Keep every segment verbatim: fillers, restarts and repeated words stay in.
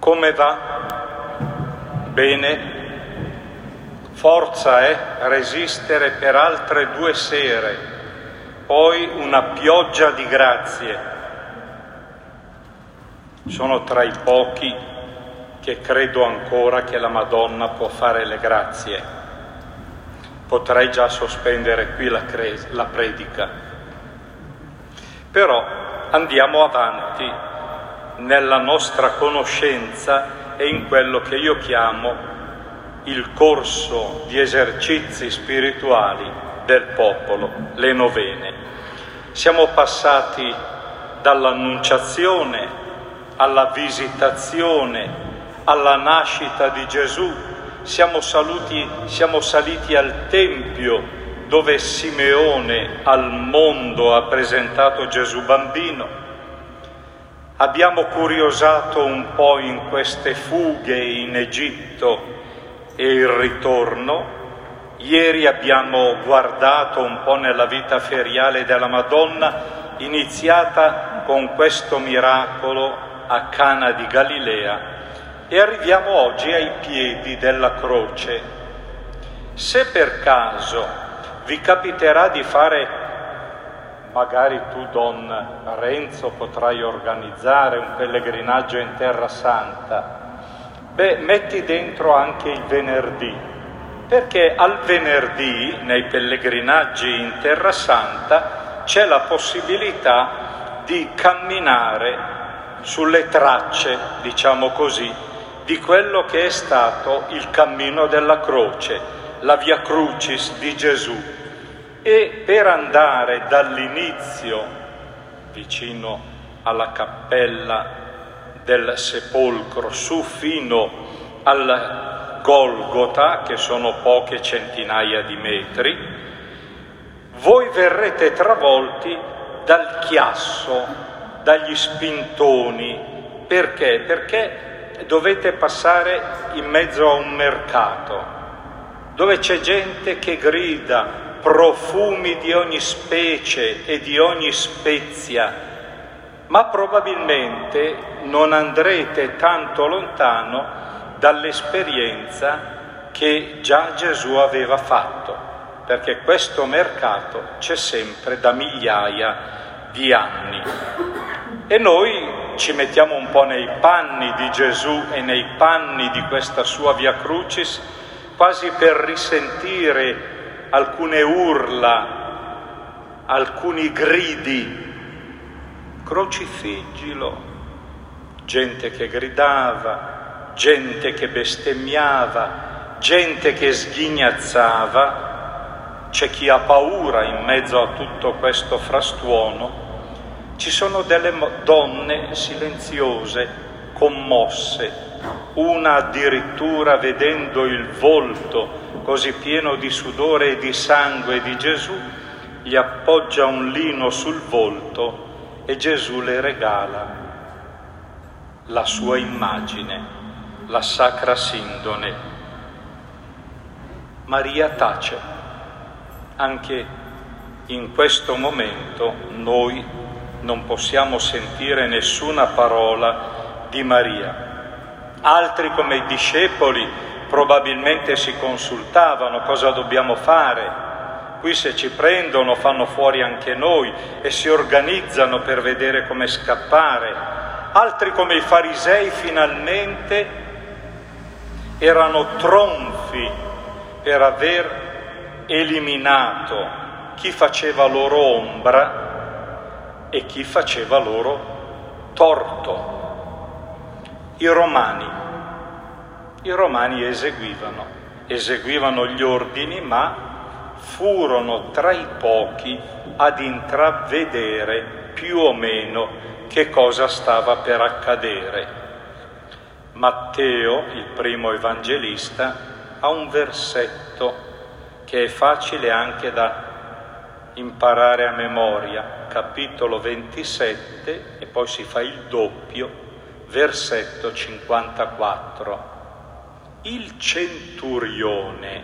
Come va? Bene? Forza, eh? Resistere per altre due sere, poi una pioggia di grazie. Sono tra i pochi che credo ancora che la Madonna può fare le grazie. Potrei già sospendere qui la, cre- la predica. Però andiamo avanti nella nostra conoscenza e in quello che io chiamo il corso di esercizi spirituali del popolo, le novene. Siamo passati dall'Annunciazione alla Visitazione, alla nascita di Gesù, siamo, saluti, siamo saliti al Tempio dove Simeone al mondo ha presentato Gesù bambino. Abbiamo curiosato un po' in queste fughe in Egitto e il ritorno. Ieri abbiamo guardato un po' nella vita feriale della Madonna, iniziata con questo miracolo a Cana di Galilea, e arriviamo oggi ai piedi della croce. Se per caso vi capiterà di fare, magari tu, Don Renzo, potrai organizzare un pellegrinaggio in Terra Santa, beh, metti dentro anche il venerdì, perché al venerdì, nei pellegrinaggi in Terra Santa, c'è la possibilità di camminare sulle tracce, diciamo così, di quello che è stato il cammino della croce, la Via Crucis di Gesù. E per andare dall'inizio, vicino alla cappella del sepolcro, su fino al Golgota, che sono poche centinaia di metri, voi verrete travolti dal chiasso, dagli spintoni. Perché? Perché dovete passare in mezzo a un mercato, dove c'è gente che grida profumi di ogni specie e di ogni spezia, ma probabilmente non andrete tanto lontano dall'esperienza che già Gesù aveva fatto, perché questo mercato c'è sempre da migliaia di anni. E noi ci mettiamo un po' nei panni di Gesù e nei panni di questa sua Via Crucis, quasi per risentire alcune urla, alcuni gridi: crocifiggilo, gente che gridava, gente che bestemmiava, gente che sghignazzava. C'è chi ha paura in mezzo a tutto questo frastuono. Ci sono delle donne silenziose, commosse, una addirittura, vedendo il volto così pieno di sudore e di sangue di Gesù, gli appoggia un lino sul volto e Gesù le regala la sua immagine, la Sacra Sindone. Maria tace. Anche in questo momento noi non possiamo sentire nessuna parola di Maria. Altri, come i discepoli, probabilmente si consultavano: cosa dobbiamo fare? Qui se ci prendono fanno fuori anche noi, e si organizzano per vedere come scappare. Altri, come i farisei, finalmente erano tronfi per aver eliminato chi faceva loro ombra e chi faceva loro torto. I romani, i romani eseguivano, eseguivano gli ordini, ma furono tra i pochi ad intravedere più o meno che cosa stava per accadere. Matteo, il primo evangelista, ha un versetto che è facile anche da imparare a memoria, capitolo ventisette, e poi si fa il doppio, versetto cinquantaquattro. Il centurione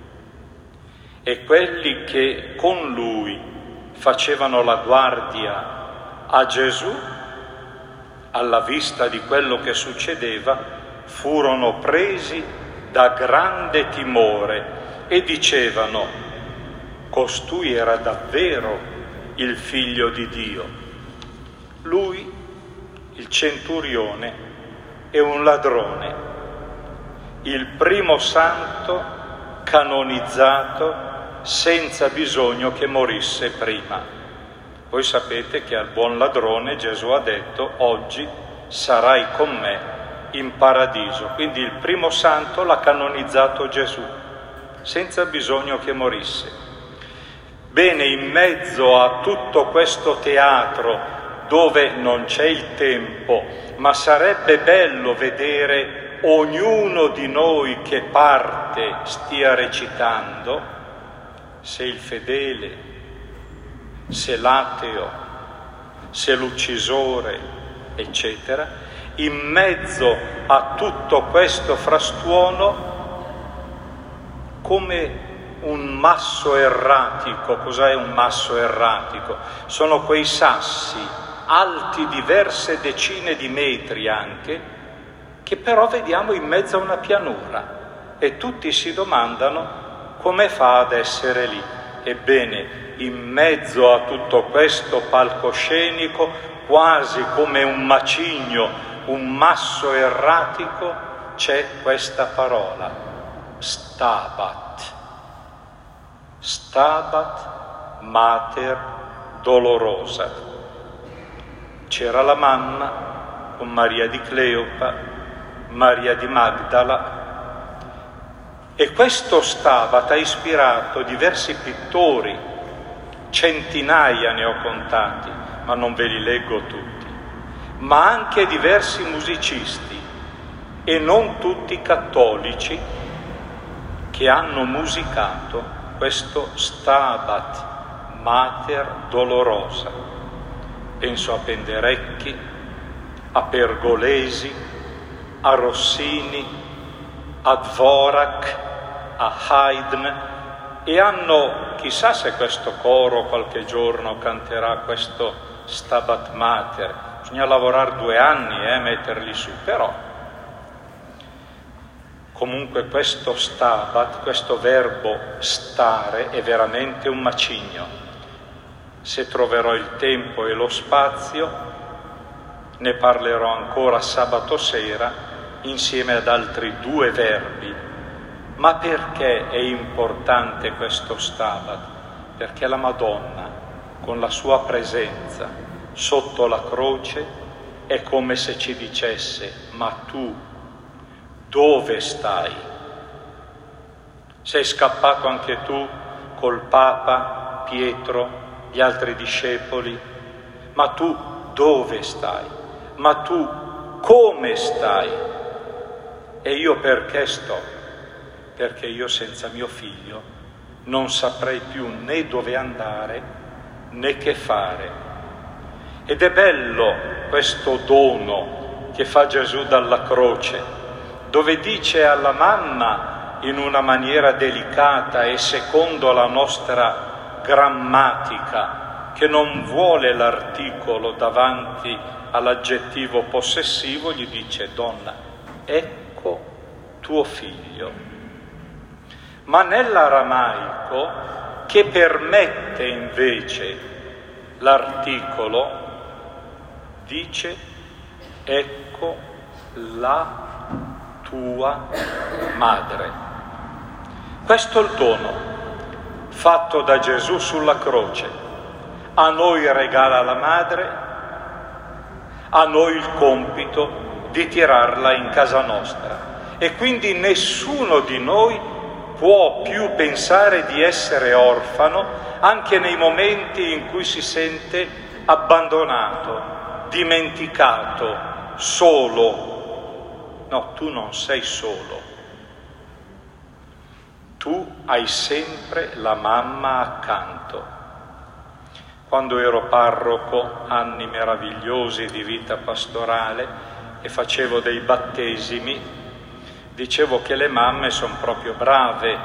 e quelli che con lui facevano la guardia a Gesù alla vista di quello che succedeva, furono presi da grande timore e dicevano: costui era davvero il Figlio di Dio. Lui, il centurione, è un ladrone, il primo santo canonizzato senza bisogno che morisse prima. Voi sapete che al buon ladrone Gesù ha detto: oggi sarai con me in paradiso. Quindi il primo santo l'ha canonizzato Gesù, senza bisogno che morisse. Bene, in mezzo a tutto questo teatro dove non c'è il tempo, ma sarebbe bello vedere ognuno di noi che parte stia recitando, se il fedele, se l'ateo, se l'uccisore, eccetera, in mezzo a tutto questo frastuono, come un masso erratico. Cos'è un masso erratico? Sono quei sassi alti diverse decine di metri anche, che però vediamo in mezzo a una pianura, e tutti si domandano come fa ad essere lì. Ebbene, in mezzo a tutto questo palcoscenico, quasi come un macigno, un masso erratico, c'è questa parola: Stabat. Stabat Mater Dolorosa. C'era la mamma con Maria di Cleopa, Maria di Magdala, e questo Stabat ha ispirato diversi pittori, centinaia ne ho contati, ma non ve li leggo tutti, ma anche diversi musicisti, e non tutti cattolici, che hanno musicato questo Stabat Mater Dolorosa. Penso a Penderecki, a Pergolesi, a Rossini, a Dvorak, a Haydn, e hanno, chissà se questo coro qualche giorno canterà questo Stabat Mater, bisogna lavorare due anni e eh, metterli su, però comunque questo Stabat, questo verbo stare, è veramente un macigno. Se troverò il tempo e lo spazio, ne parlerò ancora sabato sera insieme ad altri due verbi. Ma perché è importante questo Stabat? Perché la Madonna, con la sua presenza sotto la croce, è come se ci dicesse: ma tu dove stai? Sei scappato anche tu col Papa, Pietro, gli altri discepoli? Ma tu dove stai? Ma tu come stai? E io perché sto? Perché io senza mio figlio non saprei più né dove andare né che fare. Ed è bello questo dono che fa Gesù dalla croce, dove dice alla mamma in una maniera delicata e secondo la nostra grammatica, che non vuole l'articolo davanti all'aggettivo possessivo, gli dice: donna, ecco tuo figlio. Ma nell'aramaico, che permette invece l'articolo, dice: ecco la tua madre. Questo è il dono fatto da Gesù sulla croce. A noi regala la madre, a noi il compito di tirarla in casa nostra, e quindi nessuno di noi può più pensare di essere orfano, anche nei momenti in cui si sente abbandonato, dimenticato, solo. No, tu non sei solo. Tu hai sempre la mamma accanto. Quando ero parroco, anni meravigliosi di vita pastorale, e facevo dei battesimi, dicevo che le mamme sono proprio brave,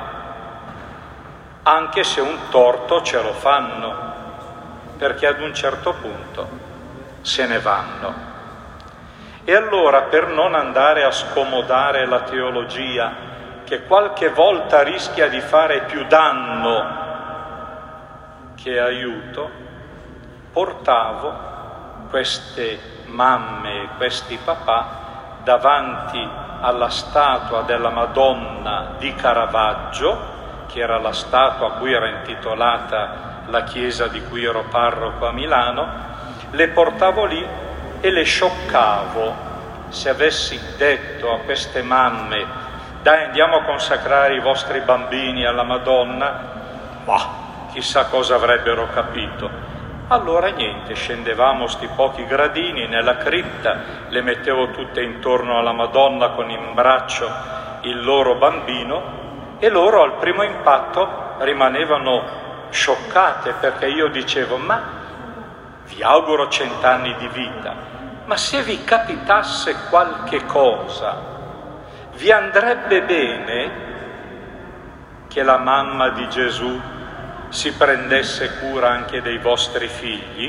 anche se un torto ce lo fanno, perché ad un certo punto se ne vanno. E allora, per non andare a scomodare la teologia, che qualche volta rischia di fare più danno che aiuto, portavo queste mamme e questi papà davanti alla statua della Madonna di Caravaggio, che era la statua a cui era intitolata la chiesa di cui ero parroco a Milano. Le portavo lì e le scioccavo. Se avessi detto a queste mamme: dai, andiamo a consacrare i vostri bambini alla Madonna, ma chissà cosa avrebbero capito. Allora niente, scendevamo sti pochi gradini nella cripta, le mettevo tutte intorno alla Madonna con in braccio il loro bambino, e loro al primo impatto rimanevano scioccate, perché io dicevo: ma vi auguro cent'anni di vita, ma se vi capitasse qualche cosa, vi andrebbe bene che la mamma di Gesù si prendesse cura anche dei vostri figli?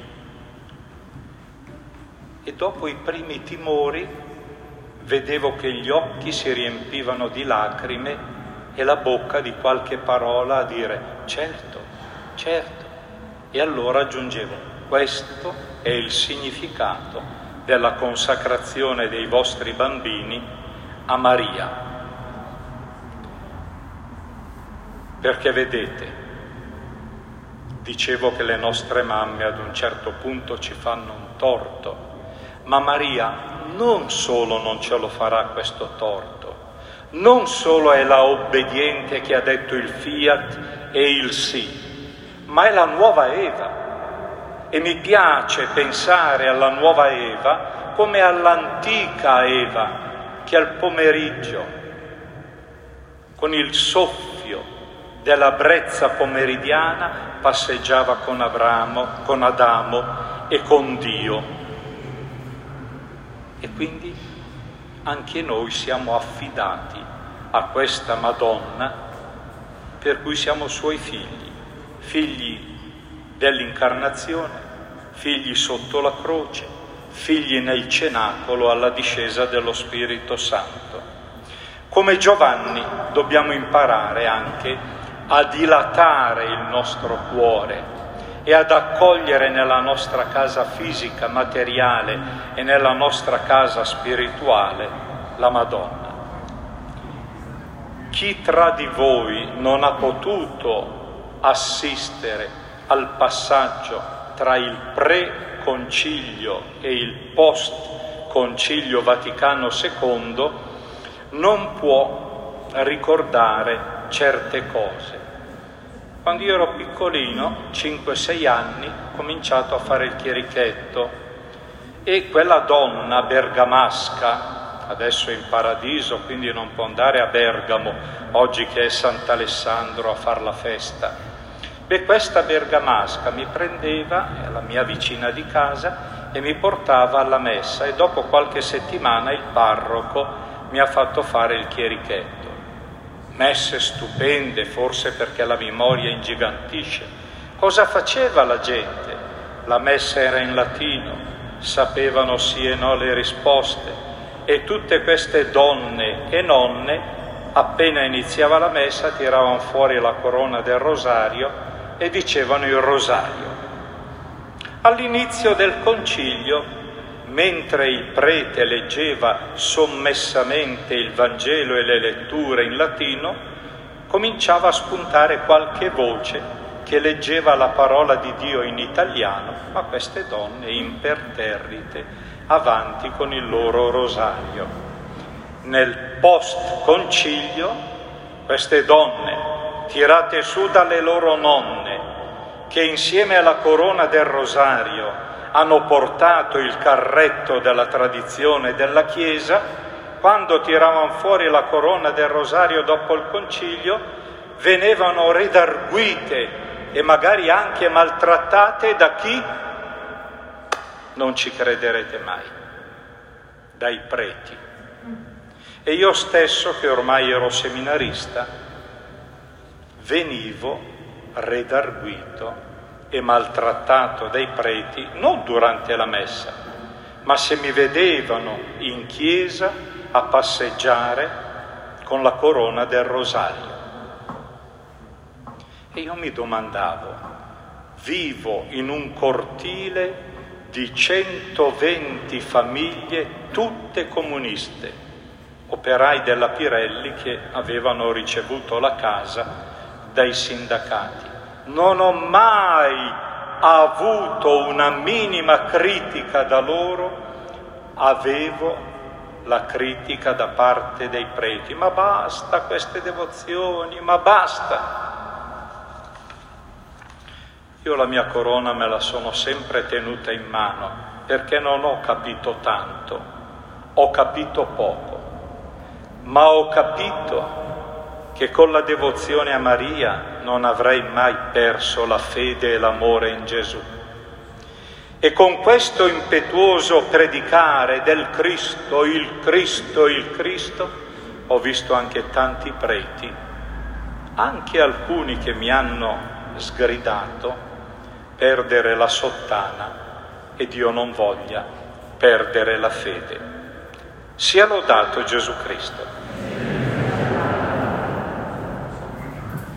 E dopo i primi timori vedevo che gli occhi si riempivano di lacrime e la bocca di qualche parola a dire: certo, certo. E allora aggiungevo: questo è il significato della consacrazione dei vostri bambini a Maria. Perché vedete, dicevo che le nostre mamme ad un certo punto ci fanno un torto, ma Maria non solo non ce lo farà questo torto, non solo è la obbediente che ha detto il fiat e il sì, ma è la nuova Eva. E mi piace pensare alla nuova Eva come all'antica Eva, che al pomeriggio, con il soffio della brezza pomeridiana, passeggiava con Abramo, con Adamo e con Dio. E quindi anche noi siamo affidati a questa Madonna, per cui siamo suoi figli, figli dell'incarnazione, figli sotto la croce, figli nel cenacolo alla discesa dello Spirito Santo. Come Giovanni dobbiamo imparare anche a dilatare il nostro cuore e ad accogliere nella nostra casa fisica, materiale e nella nostra casa spirituale la Madonna. Chi tra di voi non ha potuto assistere al passaggio tra il pre-concilio e il post-concilio Vaticano secondo non può ricordare certe cose. Quando io ero piccolino, cinque sei anni, ho cominciato a fare il chierichetto e quella donna bergamasca, adesso è in paradiso, quindi non può andare a Bergamo oggi che è Sant'Alessandro a far la festa. Beh, questa bergamasca mi prendeva, è la mia vicina di casa, e mi portava alla messa, e dopo qualche settimana il parroco mi ha fatto fare il chierichetto. Messe stupende, forse perché la memoria ingigantisce. Cosa faceva la gente? La messa era in latino, sapevano sì e no le risposte, e tutte queste donne e nonne, appena iniziava la messa, tiravano fuori la corona del rosario e dicevano il rosario. All'inizio del concilio, mentre il prete leggeva sommessamente il Vangelo e le letture in latino, cominciava a spuntare qualche voce che leggeva la parola di Dio in italiano, ma queste donne imperterrite avanti con il loro rosario. Nel post-concilio, queste donne, tirate su dalle loro nonne, che insieme alla corona del rosario hanno portato il carretto della tradizione della Chiesa, quando tiravano fuori la corona del rosario dopo il concilio, venivano redarguite e magari anche maltrattate da chi? Non ci crederete mai, dai preti. E io stesso, che ormai ero seminarista, venivo redarguito e maltrattato dai preti, non durante la messa, ma se mi vedevano in chiesa a passeggiare con la corona del rosario. E io mi domandavo, vivo in un cortile di centoventi famiglie, tutte comuniste, operai della Pirelli che avevano ricevuto la casa dai sindacati. Non ho mai avuto una minima critica da loro, avevo la critica da parte dei preti. Ma basta queste devozioni, ma basta! Io la mia corona me la sono sempre tenuta in mano perché non ho capito tanto, ho capito poco, ma ho capito che con la devozione a Maria non avrei mai perso la fede e l'amore in Gesù. E con questo impetuoso predicare del Cristo, il Cristo, il Cristo, ho visto anche tanti preti, anche alcuni che mi hanno sgridato, perdere la sottana e Dio non voglia perdere la fede. Sia lodato Gesù Cristo.